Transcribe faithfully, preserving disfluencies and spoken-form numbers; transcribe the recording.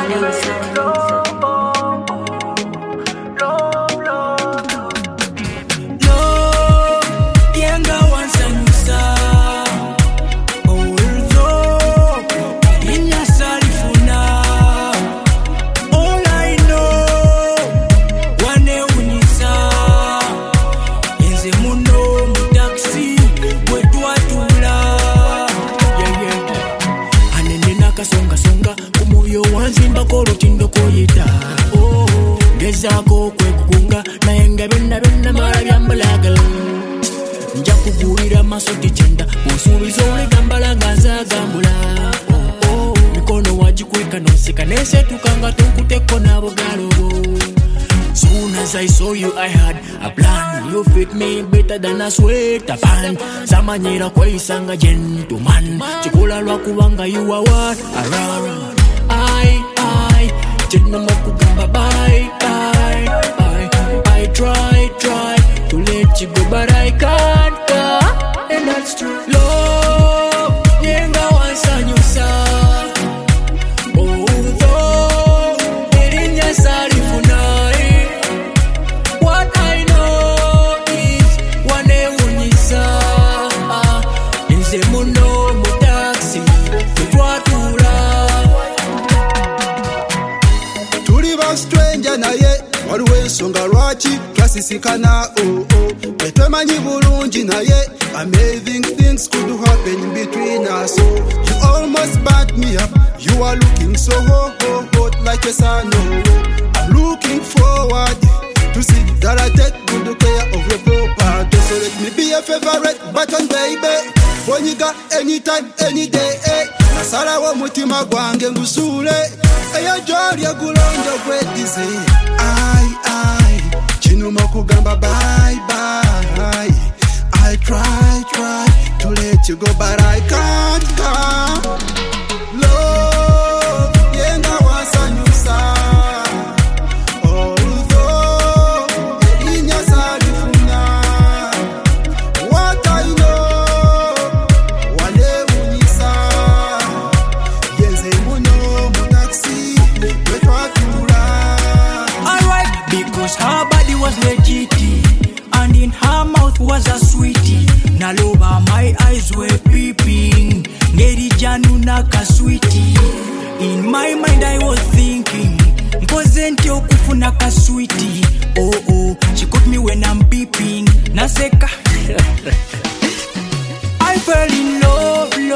Gezako kwe kukunga na yenga benda benda mara byambalagal nja kugurira masoti chenda musubizo ole gambala ngaza gambula oh, oh. Mikono wajikweka nosika nese tukanga tukuteko na bogalo. Soon as I saw you I had a plan. You fit me better than a sweater band. Samanyira kwa isanga gentleman chikula lwa kubanga you are what around. I I Chino mokugamba bye bye bye. I try try to let you go but I can't go. And that's true. Love yenga wansanyusa although erinya salifunai. What I know is wanewunyisa inze muno mu taxi twatula. Stranger na ye waliwo ensonga lwaki twasisikana oh oh etwemanyi bulungi na ye amazing things could happen between us. So you almost backed me up. You are looking so hot, hot, hot like a sun. Oh, I'm looking forward to see that I take good care of your property. So let me be your favorite button baby. When you got anytime, any day, eh. Nasara wa mutima gwange ngusule. Eya jori ya gulonja kwetize. I, I, chino mokugamba bye, bye. I try, try to let you go, but I can't come. Love, yenga wasanyusa. Although, erinya salifuna. What I know, wale unisa. Yenze muno mutaxi. Alright, because her body was legit and in her mouth was a sweetie. Naloba my eyes were peeping. Ngeri janu naka sweetie. In my mind I was thinking Mpozenti okufuna ka sweetie. Oh oh, she caught me when I'm peeping. Naseka I fell in love.